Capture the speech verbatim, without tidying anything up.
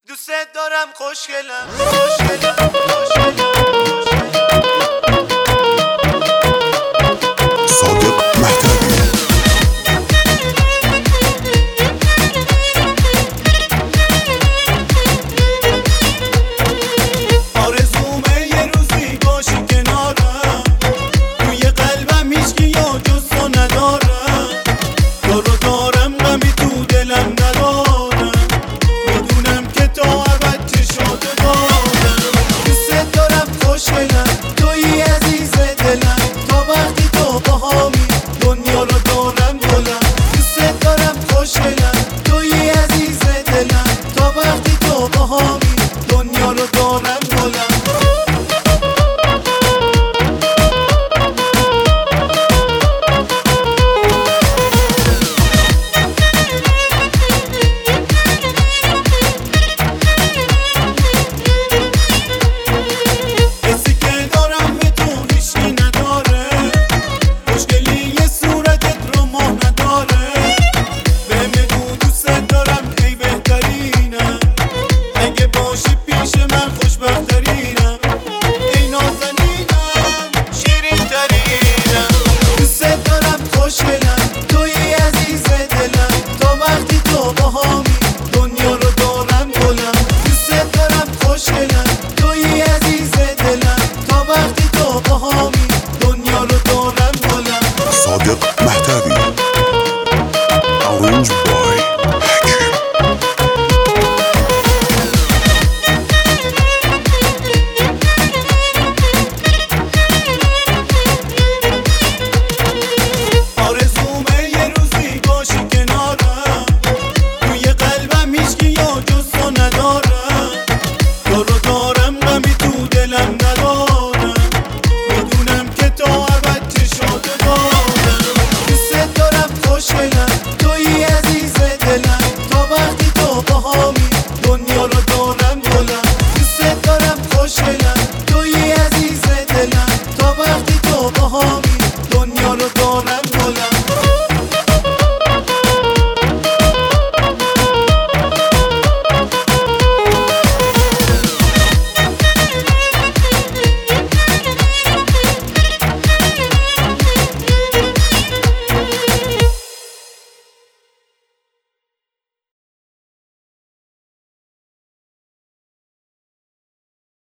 دوست دارم خوشگلم خوشگلم خوشگلم صادق مهدوی. آرزومه یه روزی باشی کنارم، توی قلبم هیچکی یا جز تو ندارم. تو رو دارم غمی تو دلم ندارم، میدونم که تا ابد چشاتو دارم. دوست دارم خوشگلم، توی عزیز دلم، تا وقتی تو باهامی دنیا رو دارم گلم. دوست دارم خوشگلم، توی عزیز دلم، تا وقتی تو باهامی دنیا رو دارم